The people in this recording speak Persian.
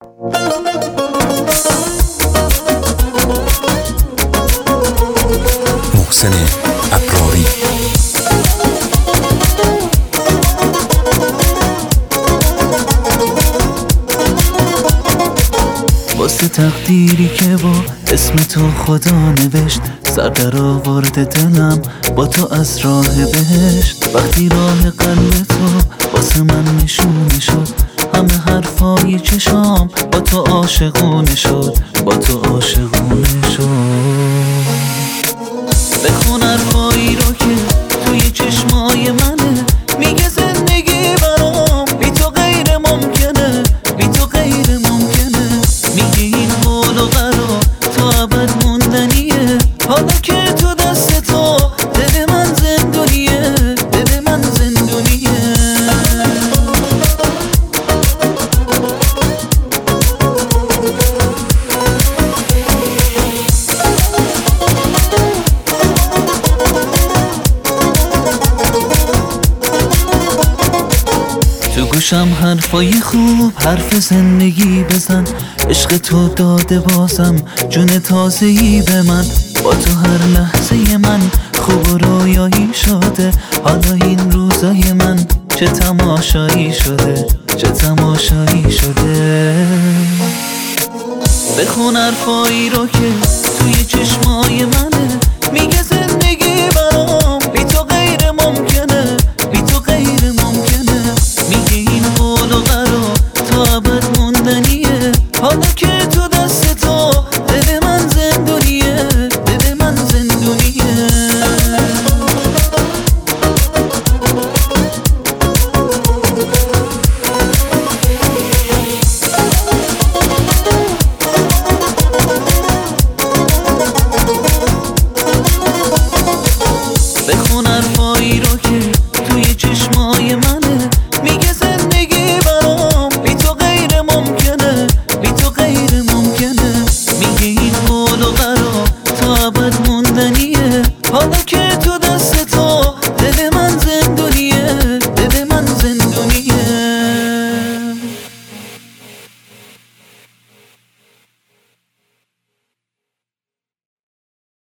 محسن ابراری. واسه تقدیری که با اسم تو خدا نوشت، سر در آورد دلم با تو از راه بهشت. وقتی راه قلب تو واسه من نشونه شد، همه حرفای چشام با تو عاشقونه شد، با تو عاشقونه شد. بخون حرفایی رو که توی چشمای منه، میگه زندگی برام بی تو غیر ممکنه، بی تو غیر ممکنه. میگه این قول و قرار تا ابد موندنیه، حالا که تو دست تو دل من زندونیه، دل من زندونیه. تو گوشم حرفای خوب، حرف زندگی بزن. عشق تو داده بازم جون تازه‌ای به من، با تو هر لحظه من خوب و رویایی شده. حالا این روزای من چه تماشایی شده، چه تماشایی شده. بخون حرفایی رو که توی چشمای منه، میگه زندگی برام بی تو غیر ممکنه، بی تو غیر ممکنه. میگه این قول و قرار تا ابد موندنیه، حالا که تو دست تو دل من زندونیه، دل من زندونیه. بخون